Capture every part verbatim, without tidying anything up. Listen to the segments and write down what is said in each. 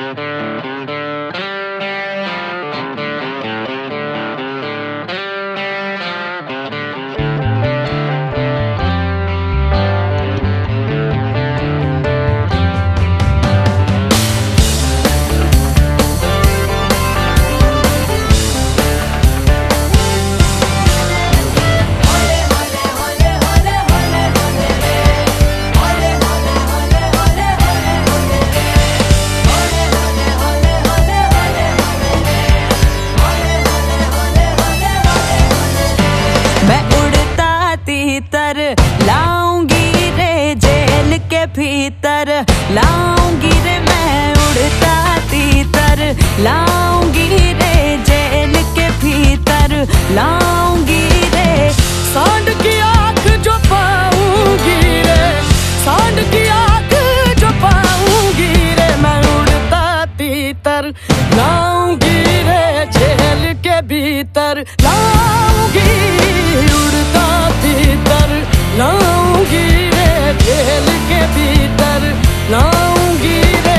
तीतर लाऊंगी रे जेल के भीतर, लाऊंगी रे मैं उड़ता तीतर, लाऊंगी रे जेल के भीतर, लाऊंगी रे सांड की आँख जो पाऊंगी रे, सांड की आँख जो पाऊंगी रे, मैं उड़ता तीतर लाऊंगी रे जेल के भीतर, लाऊंगी उड़ता तीतर, लाऊंगी रे जेल के भीतर, लाऊंगी रे।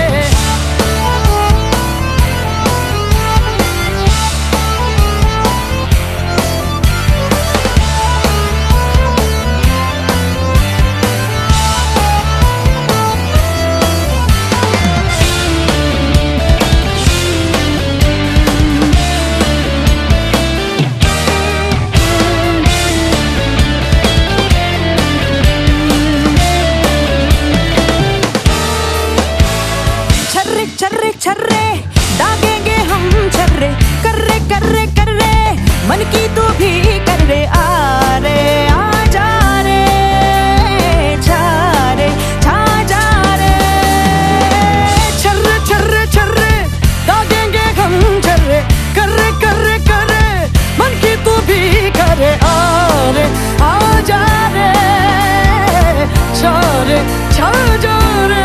छर्रे छर्रे दागेंगे हम छर्रे, कर्रे कर्रे कर्रे मन की तू भी कर रे, आ रे आ जा रे, छा रे छा जा रे। छर्रे छर्रे छर्रे दागेंगे हम छर्रे, कर्रे कर्रे कर्रे मन की तू भी करे, आ रे आ जा रे, छा रे छा जा रे।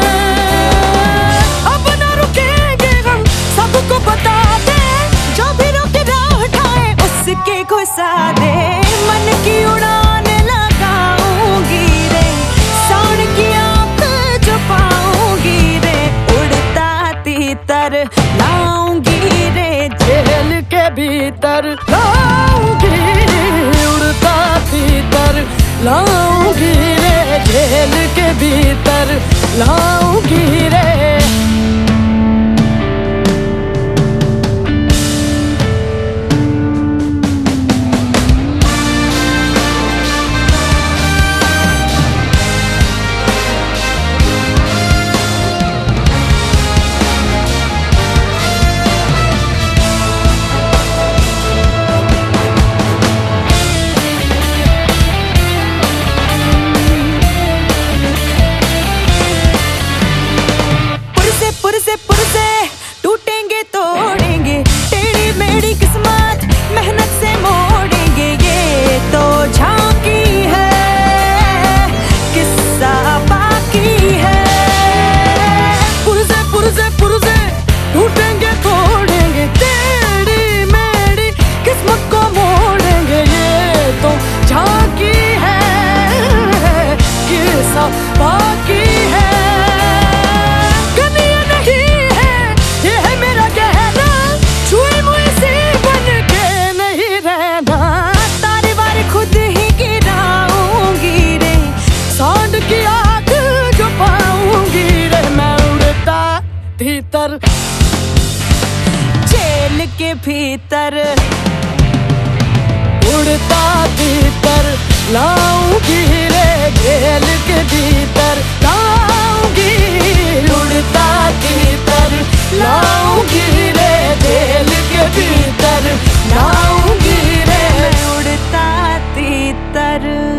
सबको बता दे जो भी रोके राह उठाए उसके घुसा दे, मन की उड़ान लगाऊंगी रे, सांड की आँख जो पाऊंगी रे, उड़ता तीतर लाऊंगी रे जेल के भीतर, लाऊंगी उड़ता तीतर, लाऊंगी रे जेल के भीतर, लाऊंगी रे। टूटेंगे तोड़ेंगे टेढ़ी मेढ़ी किस्मत, मेहनत से मोड़ेंगे, ये तो झांकी है किस्सा बाकी है। पुरजे पुरजे पुरजे टूटेंगे तोड़ेंगे टेढ़ी मेढ़ी किस्मत को मोड़ेंगे, ये तो झांकी है किस्सा बाकी है। भीतर जेल के भीतर उड़ता तीतर, लाऊंगी रे जेल के भीतर, लाऊंगी उड़ता तीतर, लाऊंगी रे जेल के भीतर, लाऊंगी रे उड़ता तीतर।